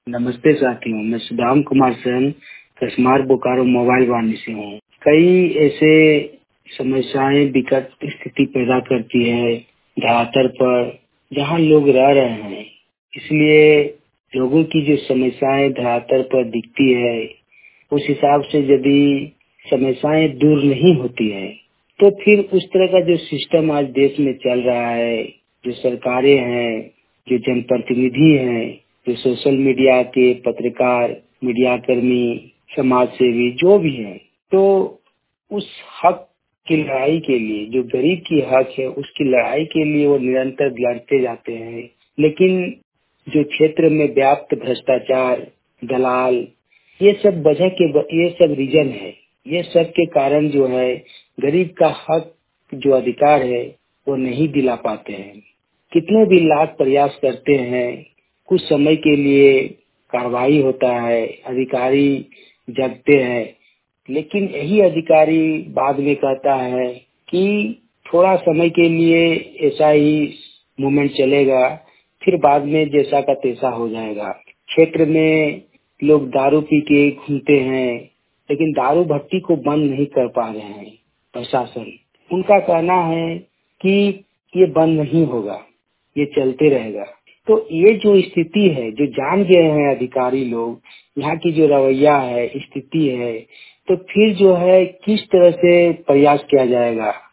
नमस्ते साथियों, मैं सुदाम कुमार सेन कसमार बोकारो मोबाइल वाणी से हूँ। कई ऐसे समस्याएं विकट स्थिति पैदा करती है धरातल पर जहाँ लोग रह रहे हैं। इसलिए लोगों की जो समस्याएं धरातल पर दिखती है, उस हिसाब से यदि समस्याएं दूर नहीं होती है तो फिर उस तरह का जो सिस्टम आज देश में चल रहा है, जो सरकारें हैं, जो जनप्रतिनिधि हैं, जो सोशल मीडिया के पत्रकार, मीडिया कर्मी, समाज सेवी जो भी हैं, तो उस हक की लड़ाई के लिए, जो गरीब की हक है उसकी लड़ाई के लिए वो निरंतर लड़ते जाते हैं। लेकिन जो क्षेत्र में व्याप्त भ्रष्टाचार, दलाल, ये सब रीजन है। ये सब के कारण जो है गरीब का हक, जो अधिकार है वो नहीं दिला पाते हैं। कितने भी लाख प्रयास करते हैं, कुछ समय के लिए कार्रवाई होता है, अधिकारी जगते हैं, लेकिन यही अधिकारी बाद में कहता है कि थोड़ा समय के लिए ऐसा ही मूवमेंट चलेगा, फिर बाद में जैसा का तैसा हो जाएगा। क्षेत्र में लोग दारू पी के घूमते हैं, लेकिन दारू भट्टी को बंद नहीं कर पा रहे हैं प्रशासन। उनका कहना है कि ये बंद नहीं होगा, ये चलते रहेगा। तो ये जो स्थिति है, जो जान गए हैं अधिकारी लोग, यहाँ की जो रवैया है, स्थिति है, तो फिर जो है किस तरह से प्रयास किया जाएगा।